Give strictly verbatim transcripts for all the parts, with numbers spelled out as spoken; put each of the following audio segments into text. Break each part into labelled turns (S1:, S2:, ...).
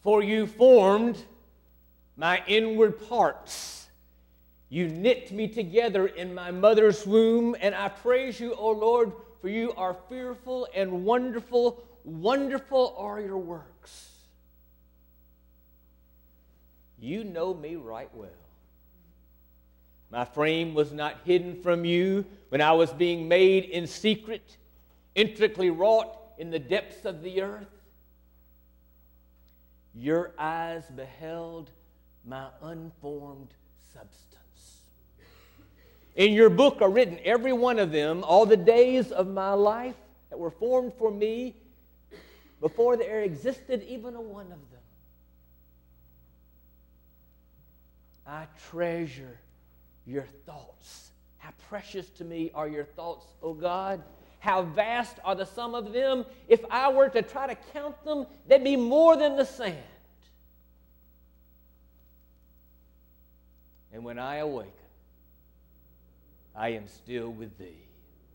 S1: For you formed my inward parts. You knit me together in my mother's womb, and I praise you, O Lord, for you are fearful and wonderful. Wonderful are your works. You know me right well. My frame was not hidden from you when I was being made in secret, intricately wrought in the depths of the earth. Your eyes beheld my unformed substance. In your book are written, every one of them, all the days of my life that were formed for me before there existed even a one of them. I treasure your thoughts. How precious to me are your thoughts, O God. How vast are the sum of them. If I were to try to count them, they'd be more than the sand. And when I awaken, I am still with thee.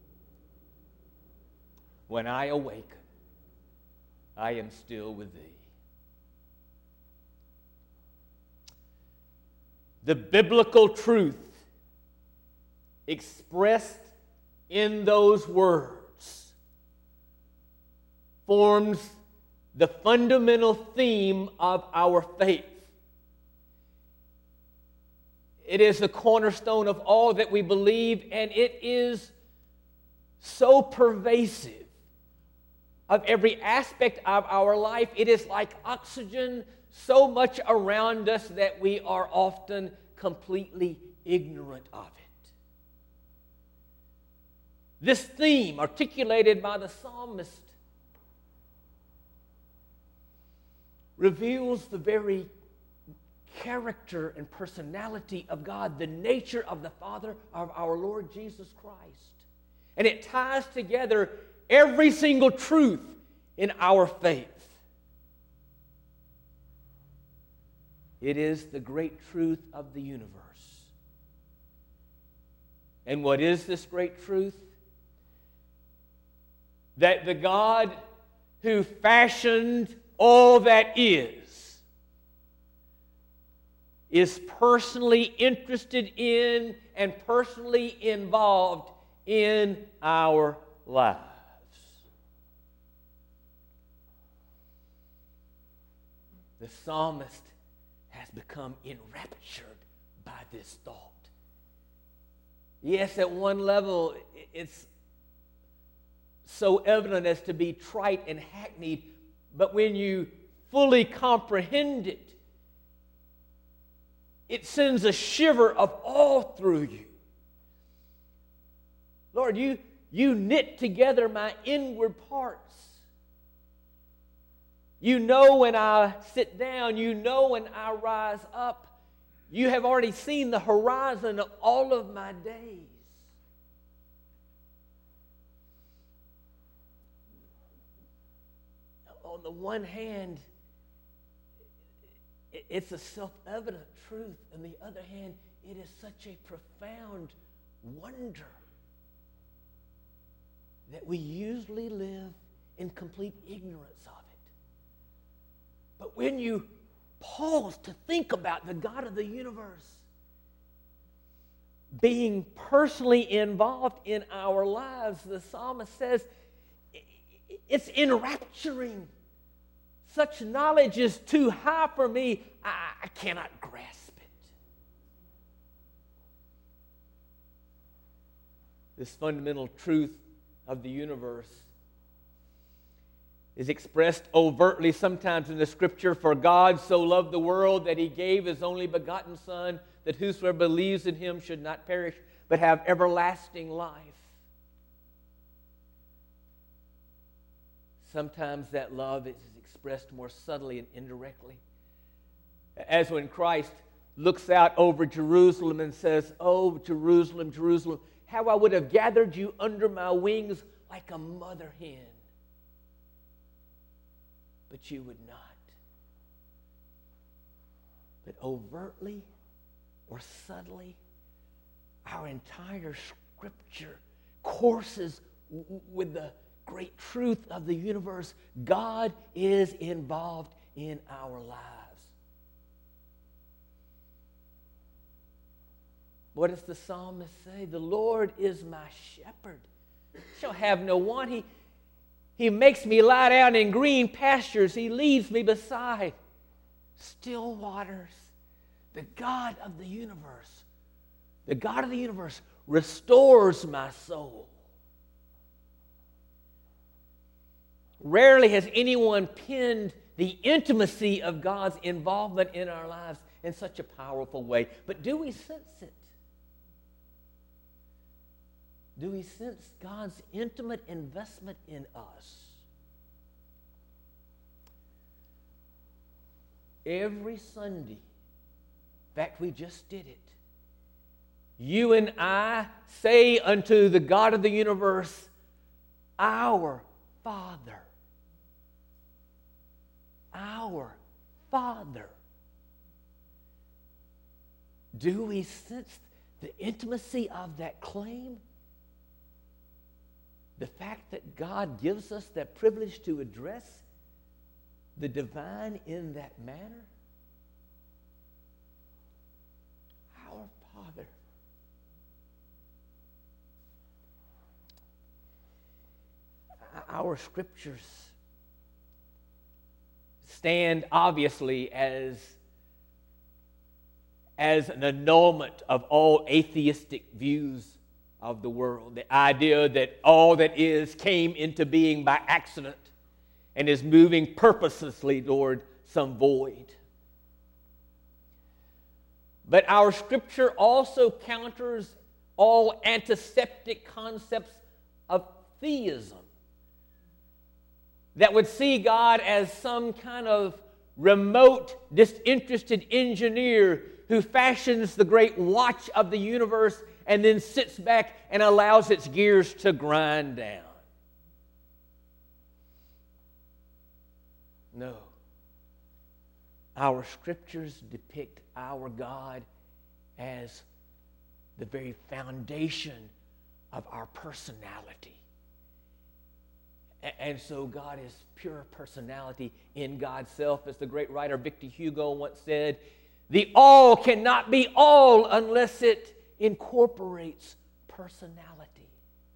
S1: When I awaken, I am still with thee. The biblical truth expressed in those words forms the fundamental theme of our faith. It is the cornerstone of all that we believe, and it is so pervasive of every aspect of our life. It is like oxygen, so much around us that we are often completely ignorant of it. This theme, articulated by the psalmist, reveals the very character and personality of God, the nature of the Father of our Lord Jesus Christ. And it ties together every single truth in our faith. It is the great truth of the universe. And what is this great truth? That the God who fashioned all that is, is personally interested in and personally involved in our lives. The psalmist has become enraptured by this thought. Yes, at one level, it's so evident as to be trite and hackneyed, but when you fully comprehend it, it sends a shiver of awe through you. Lord, you, you knit together my inward parts. You know when I sit down. You know when I rise up. You have already seen the horizon of all of my days. On the one hand, it's a self-evident truth. On the other hand, it is such a profound wonder that we usually live in complete ignorance of it. But when you pause to think about the God of the universe being personally involved in our lives, the psalmist says, it's enrapturing. Such knowledge is too high for me. I, I cannot grasp it. This fundamental truth of the universe is expressed overtly sometimes in the Scripture. For God so loved the world that he gave his only begotten Son, that whosoever believes in him should not perish, but have everlasting life. Sometimes that love is expressed more subtly and indirectly. As when Christ looks out over Jerusalem and says, "Oh, Jerusalem, Jerusalem, how I would have gathered you under my wings like a mother hen. But you would not." But overtly or subtly, our entire Scripture courses w- with the great truth of the universe. God is involved in our lives. What does the psalmist say? The Lord is my shepherd. I shall have no want. He, he makes me lie down in green pastures. He leads me beside still waters. The God of the universe, the God of the universe restores my soul. Rarely has anyone penned the intimacy of God's involvement in our lives in such a powerful way. But do we sense it? Do we sense God's intimate investment in us? Every Sunday, in fact, we just did it. You and I say unto the God of the universe, our Father. Our Father. Do we sense the intimacy of that claim? The fact that God gives us that privilege to address the divine in that manner? Our Father. Our scriptures stand obviously as, as an annulment of all atheistic views of the world. The idea that all that is came into being by accident and is moving purposelessly toward some void. But our scripture also counters all antiseptic concepts of theism that would see God as some kind of remote, disinterested engineer who fashions the great watch of the universe and then sits back and allows its gears to grind down. No. Our scriptures depict our God as the very foundation of our personality. And so God is pure personality in God's self. As the great writer Victor Hugo once said, the all cannot be all unless it incorporates personality.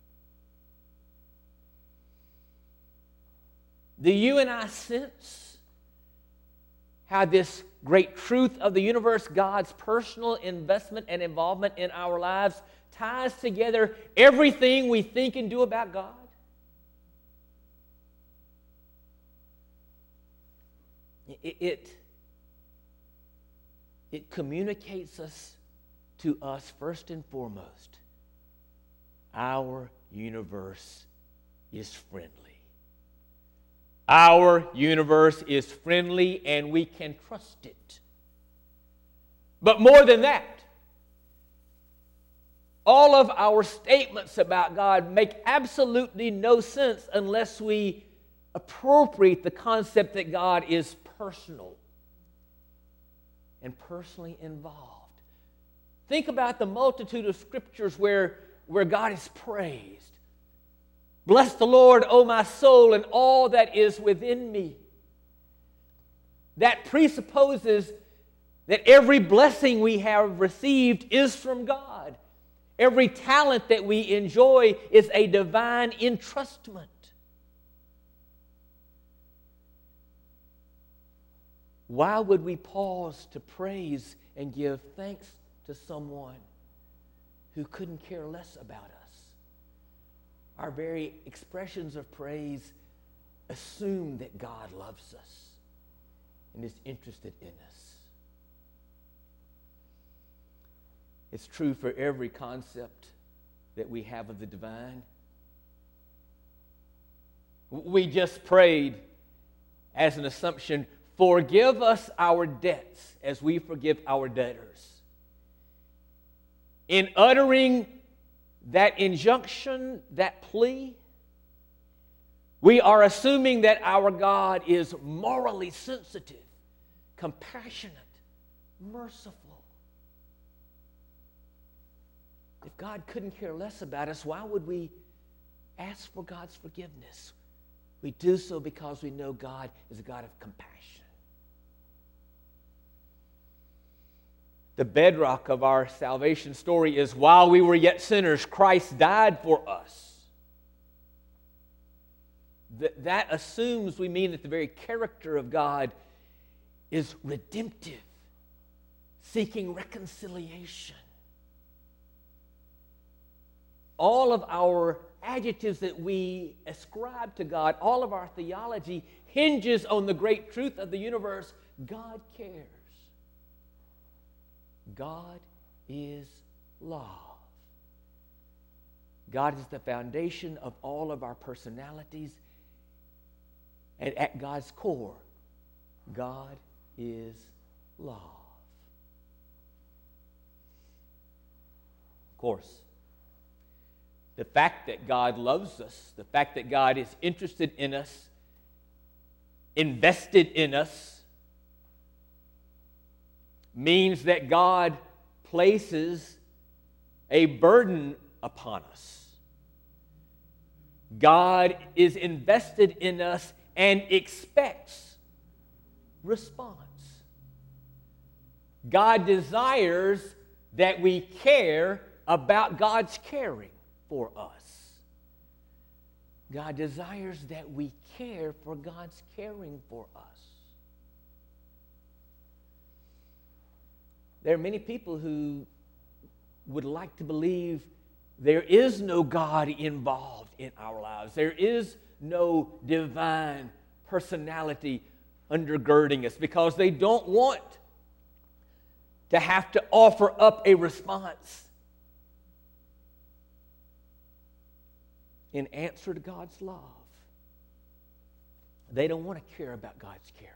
S1: Do you and I sense how this great truth of the universe, God's personal investment and involvement in our lives, ties together everything we think and do about God? It, it, it communicates us to us first and foremost. Our universe is friendly. Our universe is friendly and we can trust it. But more than that, all of our statements about God make absolutely no sense unless we appropriate the concept that God is personal and personally involved. Think about the multitude of scriptures where, where God is praised. Bless the Lord, O my soul, and all that is within me. That presupposes that every blessing we have received is from God. Every talent that we enjoy is a divine entrustment. Why would we pause to praise and give thanks to someone who couldn't care less about us? Our very expressions of praise assume that God loves us and is interested in us. It's true for every concept that we have of the divine. We just prayed as an assumption, forgive us our debts as we forgive our debtors. In uttering that injunction, that plea, we are assuming that our God is morally sensitive, compassionate, merciful. If God couldn't care less about us, why would we ask for God's forgiveness? We do so because we know God is a God of compassion. The bedrock of our salvation story is while we were yet sinners, Christ died for us. That, that assumes we mean that the very character of God is redemptive, seeking reconciliation. All of our adjectives that we ascribe to God, all of our theology hinges on the great truth of the universe. God cares. God is love. God is the foundation of all of our personalities. And at God's core, God is love. Of course, the fact that God loves us, the fact that God is interested in us, invested in us, means that God places a burden upon us. God is invested in us and expects response. God desires that we care about God's caring for us. God desires that we care for God's caring for us. There are many people who would like to believe there is no God involved in our lives. There is no divine personality undergirding us because they don't want to have to offer up a response in answer to God's love. They don't want to care about God's caring.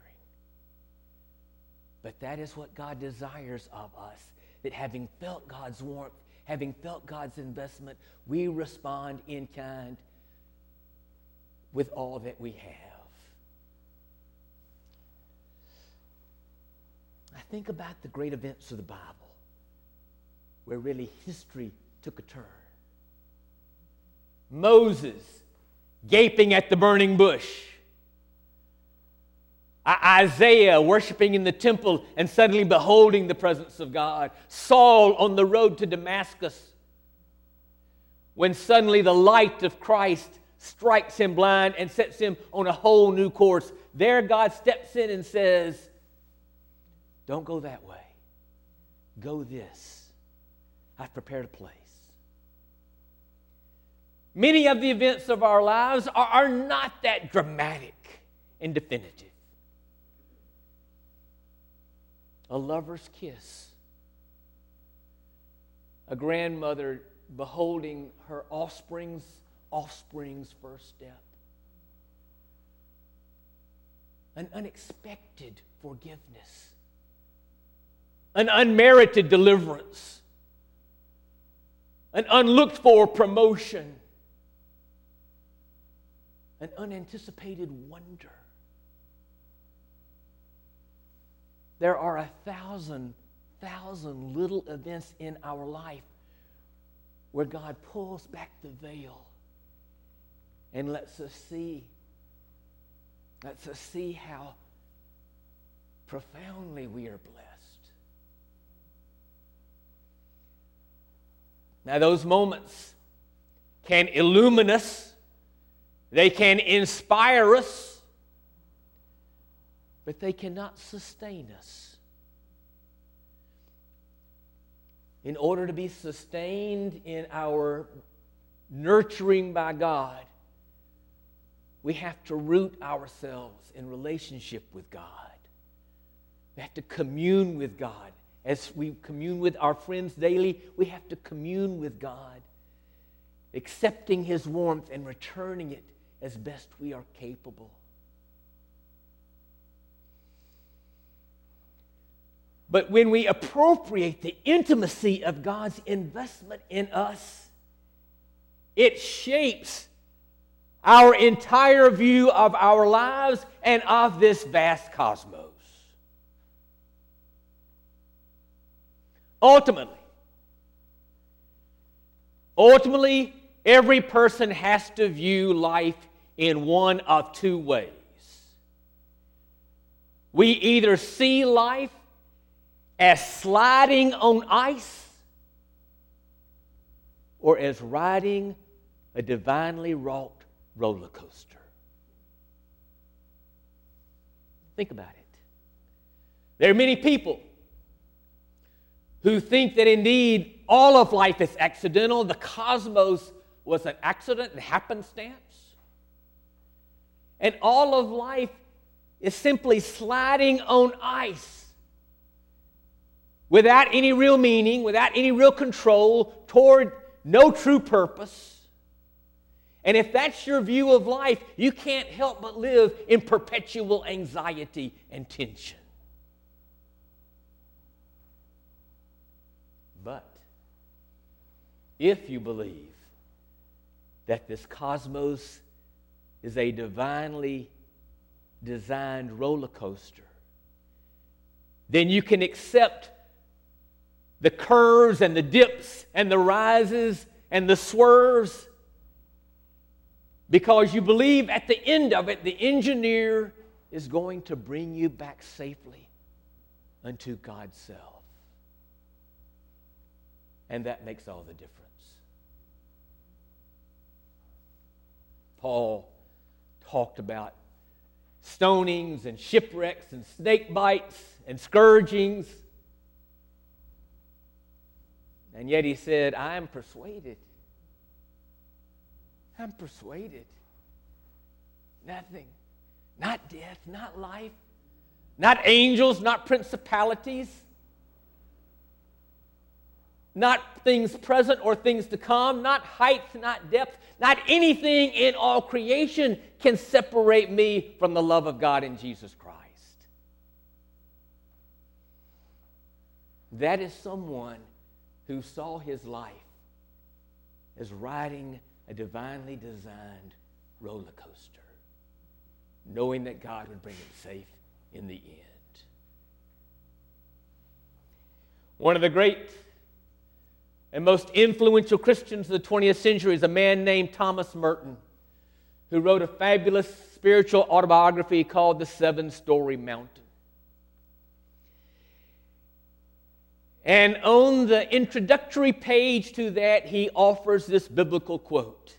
S1: But that is what God desires of us, that having felt God's warmth, having felt God's investment, we respond in kind with all that we have. I think about the great events of the Bible, where really history took a turn. Moses gaping at the burning bush. Isaiah worshiping in the temple and suddenly beholding the presence of God. Saul on the road to Damascus, when suddenly the light of Christ strikes him blind and sets him on a whole new course. There God steps in and says, don't go that way. Go this. I've prepared a place. Many of the events of our lives are, are not that dramatic and definitive. A lover's kiss. A grandmother beholding her offspring's offspring's first step. An unexpected forgiveness. An unmerited deliverance. An unlooked for promotion. An unanticipated wonder. There are a thousand, thousand little events in our life where God pulls back the veil and lets us see, lets us see how profoundly we are blessed. Now, those moments can illumine us, they can inspire us, but they cannot sustain us. In order to be sustained in our nurturing by God, we have to root ourselves in relationship with God. We have to commune with God. As we commune with our friends daily, we have to commune with God, accepting His warmth and returning it as best we are capable. But when we appropriate the intimacy of God's investment in us, it shapes our entire view of our lives and of this vast cosmos. Ultimately, ultimately, every person has to view life in one of two ways. We either see life as sliding on ice or as riding a divinely wrought roller coaster? Think about it. There are many people who think that indeed all of life is accidental. The cosmos was an accident and happenstance. And all of life is simply sliding on ice without any real meaning, without any real control, toward no true purpose. And if that's your view of life, you can't help but live in perpetual anxiety and tension. But if you believe that this cosmos is a divinely designed roller coaster, then you can accept the curves and the dips and the rises and the swerves because you believe at the end of it, the engineer is going to bring you back safely unto God's self. And that makes all the difference. Paul talked about stonings and shipwrecks and snake bites and scourgings. And yet he said, I am persuaded. I'm persuaded. Nothing. Not death, not life, not angels, not principalities, not things present or things to come, not height, not depth, not anything in all creation can separate me from the love of God in Jesus Christ. That is someone who saw his life as riding a divinely designed roller coaster, knowing that God would bring him safe in the end. One of the great and most influential Christians of the twentieth century is a man named Thomas Merton, who wrote a fabulous spiritual autobiography called The Seven-Story Mountain. And on the introductory page to that, he offers this biblical quote: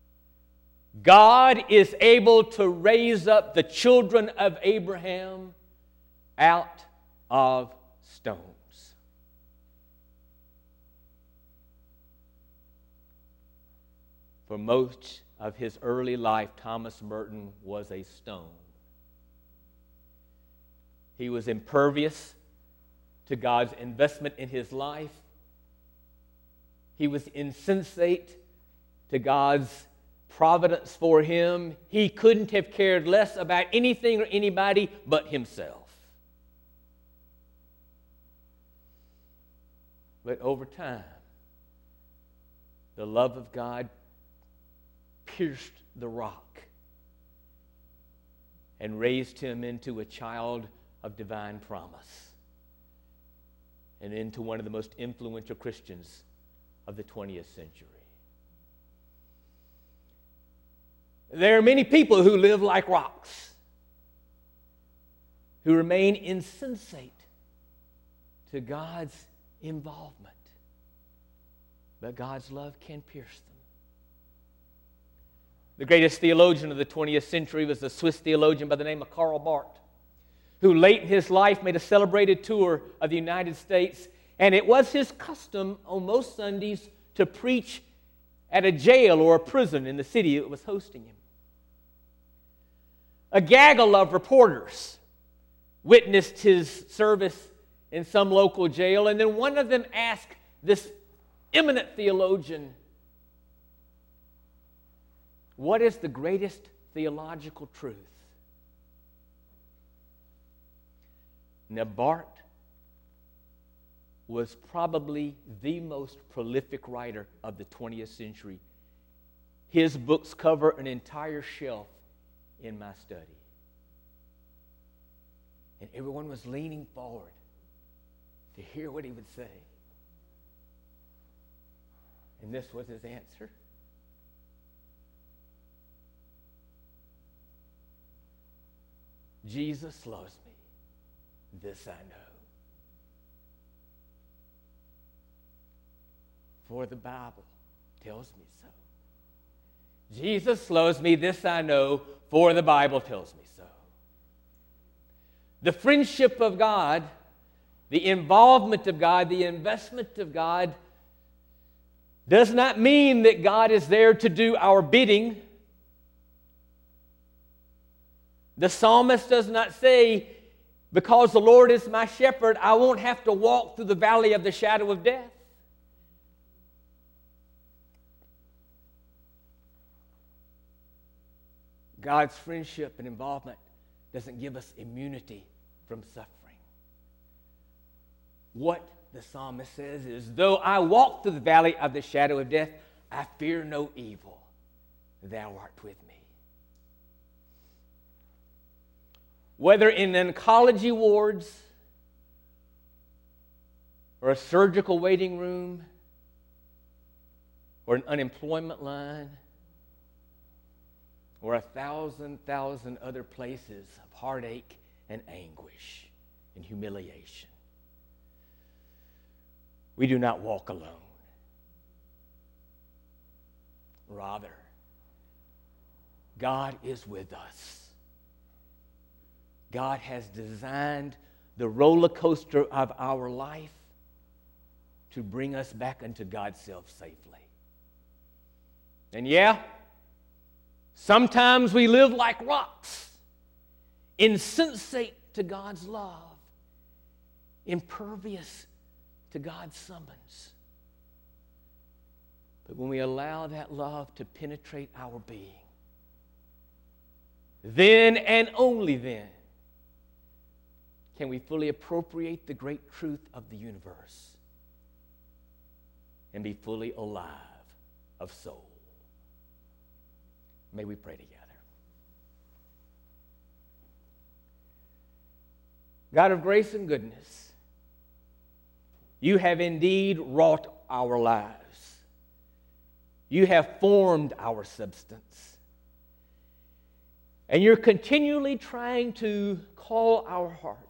S1: God is able to raise up the children of Abraham out of stones. For most of his early life, Thomas Merton was a stone. He was impervious to God's investment in his life. He was insensate to God's providence for him. He couldn't have cared less about anything or anybody but himself. But over time, the love of God pierced the rock and raised him into a child of divine promise and into one of the most influential Christians of the twentieth century. There are many people who live like rocks, who remain insensate to God's involvement, but God's love can pierce them. The greatest theologian of the twentieth century was a Swiss theologian by the name of Karl Barth, who late in his life made a celebrated tour of the United States, and it was his custom on most Sundays to preach at a jail or a prison in the city that was hosting him. A gaggle of reporters witnessed his service in some local jail, and then one of them asked this eminent theologian, what is the greatest theological truth? Now, Barth was probably the most prolific writer of the twentieth century. His books cover an entire shelf in my study. And everyone was leaning forward to hear what he would say. And this was his answer. Jesus loves me. This I know, for the Bible tells me so. Jesus loves me, this I know, for the Bible tells me so. The friendship of God, the involvement of God, the investment of God does not mean that God is there to do our bidding. The psalmist does not say, because the Lord is my shepherd, I won't have to walk through the valley of the shadow of death. God's friendship and involvement doesn't give us immunity from suffering. What the psalmist says is, though I walk through the valley of the shadow of death, I fear no evil. Thou art with me. Whether in oncology wards or a surgical waiting room or an unemployment line or a thousand, thousand other places of heartache and anguish and humiliation, we do not walk alone. Rather, God is with us. God has designed the roller coaster of our life to bring us back unto God's self safely. And yeah, sometimes we live like rocks, insensate to God's love, impervious to God's summons. But when we allow that love to penetrate our being, then and only then can we fully appropriate the great truth of the universe and be fully alive of soul. May we pray together. God of grace and goodness, you have indeed wrought our lives. You have formed our substance. And you're continually trying to call our hearts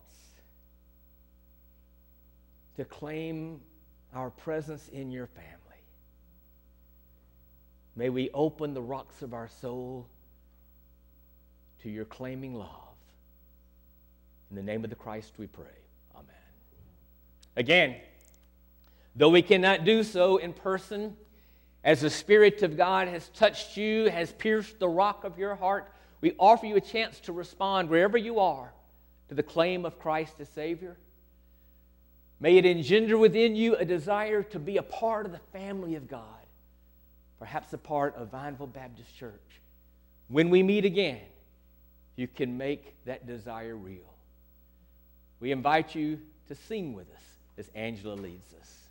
S1: to claim our presence in your family. May we open the rocks of our soul to your claiming love. In the name of the Christ we pray. Amen. Again, though we cannot do so in person, as the Spirit of God has touched you, has pierced the rock of your heart, we offer you a chance to respond wherever you are to the claim of Christ as Savior. May it engender within you a desire to be a part of the family of God, perhaps a part of Vineville Baptist Church. When we meet again, you can make that desire real. We invite you to sing with us as Angela leads us.